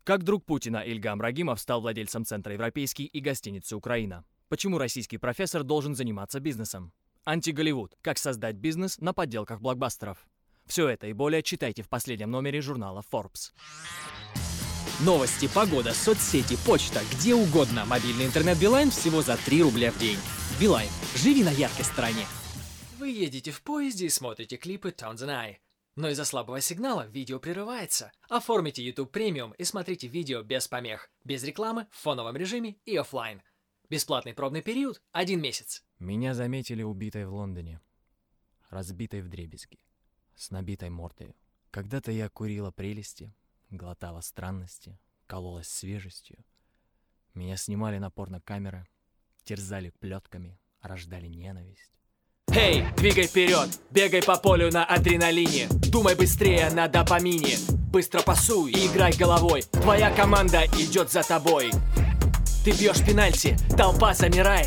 Как друг Путина Ильгам Рагимов стал владельцем Центра Европейский и гостиницы «Украина». Почему российский профессор должен заниматься бизнесом? Анти-Голливуд. Как создать бизнес на подделках блокбастеров. Все это и более читайте в последнем номере журнала Forbes. Новости, погода, соцсети, почта, где угодно. Мобильный интернет Билайн всего за 3 рубля в день. Билайн. Живи на яркой стороне. Вы едете в поезде и смотрите клипы Tones and I. Но из-за слабого сигнала видео прерывается. Оформите YouTube Premium и смотрите видео без помех, без рекламы, в фоновом режиме и офлайн. Бесплатный пробный период – 1 месяц. Меня заметили убитой в Лондоне, разбитой вдребезги, с набитой мордой. Когда-то я курила прелести, глотала странности, кололась свежестью. Меня снимали на порнокамеры, терзали плетками, рождали ненависть. Эй, двигай вперед, бегай по полю на адреналине. Думай быстрее на допамине. Быстро пасуй и играй головой. Твоя команда идет за тобой. Ты бьешь пенальти, толпа замирает.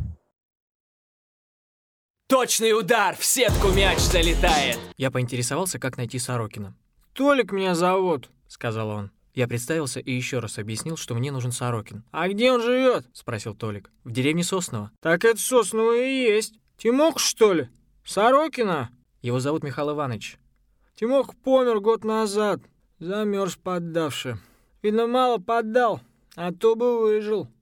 Точный удар, в сетку мяч залетает. Я поинтересовался, как найти Сорокина. «Толик меня зовут», — сказал он. Я представился и еще раз объяснил, что мне нужен Сорокин. «А где он живет?» — спросил Толик. В деревне Сосново. «Так это Сосново и есть. Тимох, что ли? Сорокина?» Его зовут Михаил Иванович. «Тимох помер год назад, замерз поддавши. Видно, мало поддал, а то бы выжил».